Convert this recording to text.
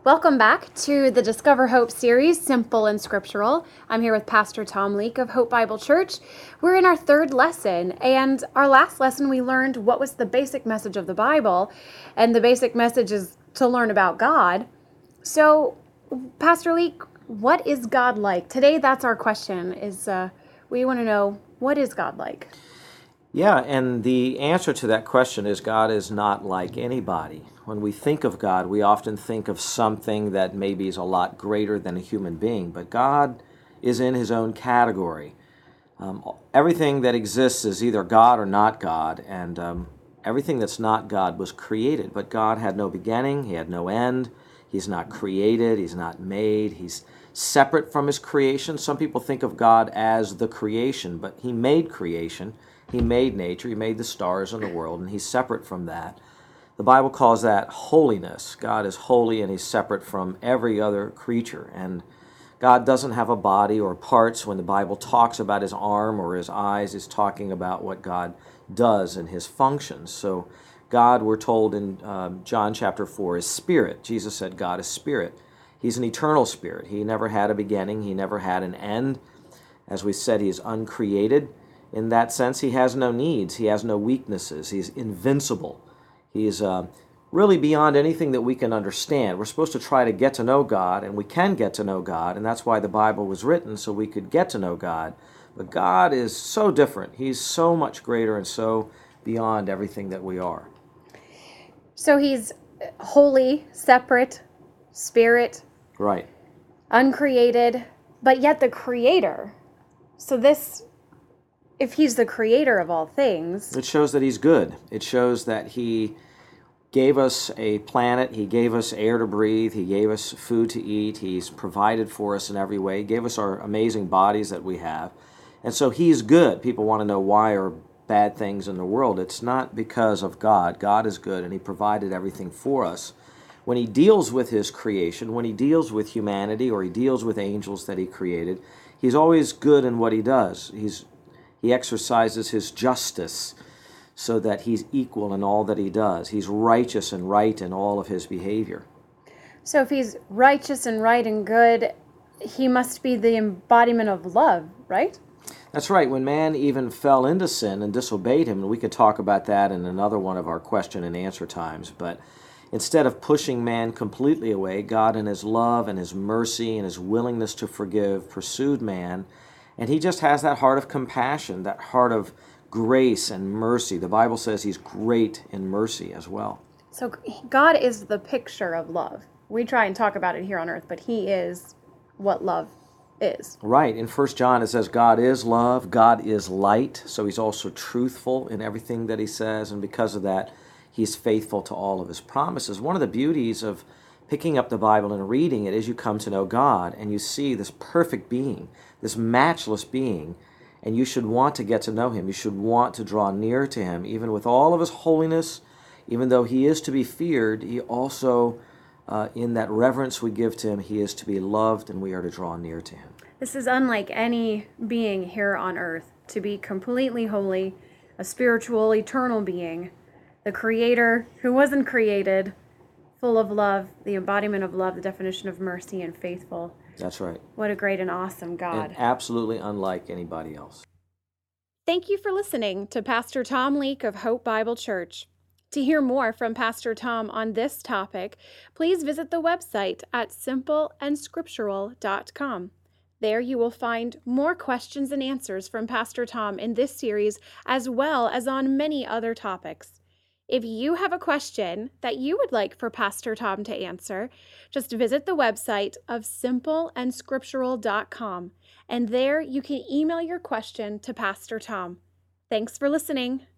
Welcome back to the Discover Hope series, Simple and Scriptural. I'm here with Pastor Tom Leake of Hope Bible Church. We're in our third lesson, and our last lesson we learned what was the basic message of the Bible, and the basic message is to learn about God. So, Pastor Leake, what is God like? Today, that's our question, we want to know, what is God like? Yeah, and the answer to that question is God is not like anybody. When we think of God, we often think of something that maybe is a lot greater than a human being, but God is in his own category. Everything that exists is either God or not God, and everything that's not God was created, but God had no beginning, he had no end, he's not created, he's not made, he's separate from his creation. Some people think of God as the creation, but he made creation. He made nature, he made the stars and the world, and he's separate from that. The Bible calls that holiness. God is holy and he's separate from every other creature. And God doesn't have a body or parts. When the Bible talks about his arm or his eyes, it's talking about what God does and his functions. So God, we're told in John chapter 4, is spirit. Jesus said God is spirit. He's an eternal spirit. He never had a beginning. He never had an end. As we said, he is uncreated. In that sense, he has no needs. He has no weaknesses. He's invincible. He's really beyond anything that we can understand. We're supposed to try to get to know God, and we can get to know God, and that's why the Bible was written, so we could get to know God. But God is so different. He's so much greater and so beyond everything that we are. So he's holy, separate, spirit, Right. uncreated, but yet the creator. So if he's the creator of all things, It shows that he's good. It shows that he gave us a planet, he gave us air to breathe, he gave us food to eat, he's provided for us in every way, he gave us our amazing bodies that we have. And so he's good. People want to know why are bad things in the world. It's not because of God. God is good and he provided everything for us. When he deals with his creation, when he deals with humanity or he deals with angels that he created, he's always good in what he does. He exercises his justice so that he's equal in all that he does. He's righteous and right in all of his behavior. so if he's righteous and right and good, he must be the embodiment of love, right? That's right. When man even fell into sin and disobeyed him, and we could talk about that in another one of our question and answer times, but instead of pushing man completely away, God in his love and his mercy and his willingness to forgive pursued man. And he just has that heart of compassion, that heart of grace and mercy. The Bible says he's great in mercy as well. So God is the picture of love. We try and talk about it here on earth, but he is what love is. Right. In 1 John it says God is love, God is light. So he's also truthful in everything that he says. And because of that, he's faithful to all of his promises. One of the beauties of picking up the Bible and reading it is you come to know God and you see this perfect being, this matchless being, and you should want to get to know him. You should want to draw near to him, even with all of his holiness. Even though he is to be feared, he also, in that reverence we give to him, he is to be loved and we are to draw near to him. This is unlike any being here on earth, to be completely holy, a spiritual, eternal being, the creator who wasn't created, full of love, the embodiment of love, the definition of mercy and faithful. That's right. What a great and awesome God. And absolutely unlike anybody else. Thank you for listening to Pastor Tom Leake of Hope Bible Church. To hear more from Pastor Tom on this topic, please visit the website at simpleandscriptural.com. There you will find more questions and answers from Pastor Tom in this series, as well as on many other topics. If you have a question that you would like for Pastor Tom to answer, just visit the website of simpleandscriptural.com, and there you can email your question to Pastor Tom. Thanks for listening.